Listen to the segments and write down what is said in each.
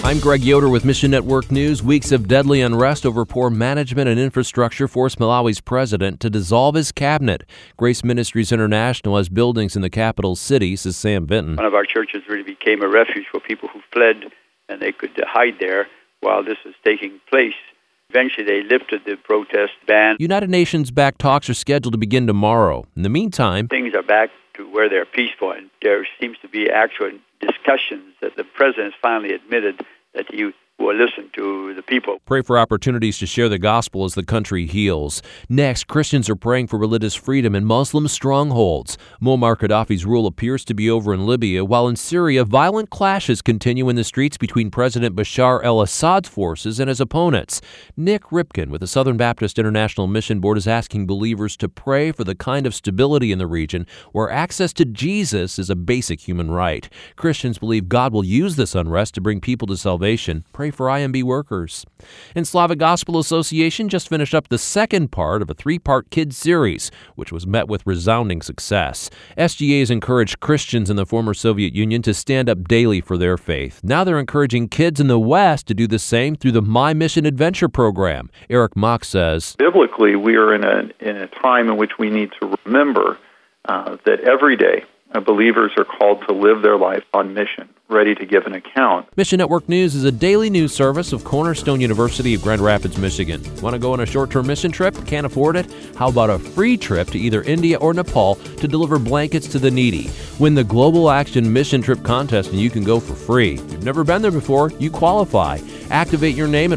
I'm Greg Yoder with Mission Network News. Weeks of deadly unrest over poor management and infrastructure forced Malawi's president to dissolve his cabinet. Grace Ministries International has buildings in the capital city, says Sam Vinton. One of our churches really became a refuge for people who fled, and they could hide there while this was taking place. Eventually, they lifted the protest ban. United Nations-backed talks are scheduled to begin tomorrow. In the meantime, things are back to where they're peaceful, and there seems to be actual discussions that the president finally admitted that he will listen to the people. Pray for opportunities to share the gospel as the country heals. Next, Christians are praying for religious freedom in Muslim strongholds. Muammar Gaddafi's rule appears to be over in Libya, while in Syria, violent clashes continue in the streets between President Bashar al-Assad's forces and his opponents. Nick Ripken with the Southern Baptist International Mission Board is asking believers to pray for the kind of stability in the region where access to Jesus is a basic human right. Christians believe God will use this unrest to bring people to salvation. Pray for IMB workers. And Slavic Gospel Association just finished up the second part of a 3-part kids series, which was met with resounding success. SGA has encouraged Christians in the former Soviet Union to stand up daily for their faith. Now they're encouraging kids in the West to do the same through the My Mission Adventure program. Eric Mock says, biblically, we are in a time in which we need to remember that every day believers are called to live their life on mission, ready to give an account. Mission Network News is a daily news service of Cornerstone University of Grand Rapids, Michigan. Want to go on a short-term mission trip? Can't afford it? How about a free trip to either India or Nepal to deliver blankets to the needy? Win the Global Action Mission Trip Contest and you can go for free. If you've never been there before, you qualify. Activate your name at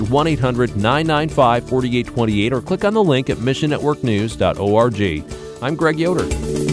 1-800-995-4828 or click on the link at missionnetworknews.org. I'm Greg Yoder.